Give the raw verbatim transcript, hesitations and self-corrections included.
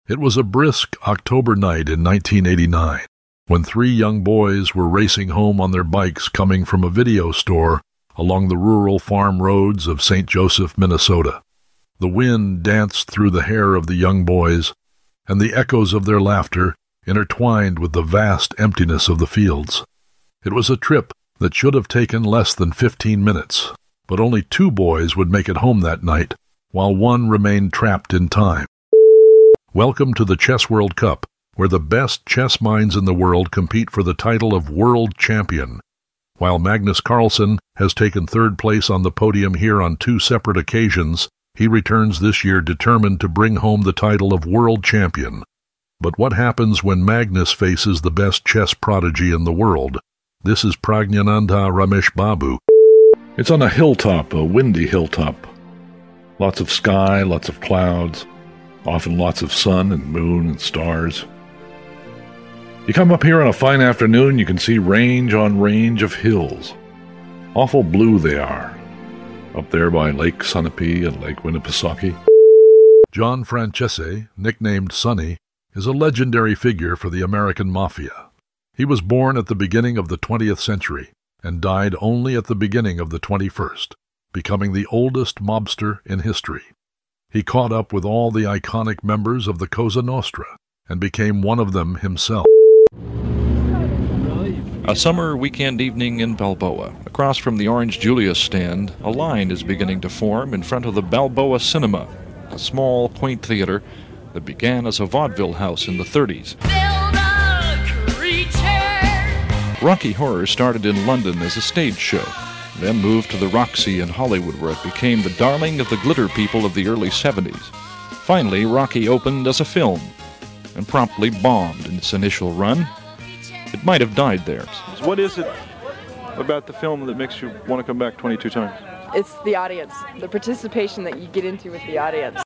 It was a brisk October night in nineteen eighty-nine when three young boys were racing home on their bikes coming from a video store along the rural farm roads of Saint Joseph, Minnesota. The wind danced through the hair of the young boys, and the echoes of their laughter intertwined with the vast emptiness of the fields. It was a trip that should have taken less than fifteen minutes, but only two boys would make it home that night, while one remained trapped in time. Welcome to the Chess World Cup, where the best chess minds in the world compete for the title of world champion. While Magnus Carlsen has taken third place on the podium here on two separate occasions, he returns this year determined to bring home the title of world champion. But what happens when Magnus faces the best chess prodigy in the world? This is Prajnanandha Ramesh Babu. It's on a hilltop, a windy hilltop. Lots of sky, lots of clouds, often lots of sun and moon and stars. You come up here on a fine afternoon, you can see range on range of hills. Awful blue they are, up there by Lake Sunapee and Lake Winnipesaukee. John Francese, nicknamed Sonny, is a legendary figure for the American Mafia. He was born at the beginning of the twentieth century and died only at the beginning of the twenty-first, becoming the oldest mobster in history. He caught up with all the iconic members of the Cosa Nostra and became one of them himself. A summer weekend evening in Balboa. Across from the Orange Julius stand, a line is beginning to form in front of the Balboa Cinema, a small, quaint theater that began as a vaudeville house in the thirties. Rocky Horror started in London as a stage show, then moved to the Roxy in Hollywood, where it became the darling of the glitter people of the early seventies. Finally, Rocky opened as a film and promptly bombed in its initial run. It might have died there. What is it about the film that makes you want to come back twenty-two times? It's the audience, the participation that you get into with the audience.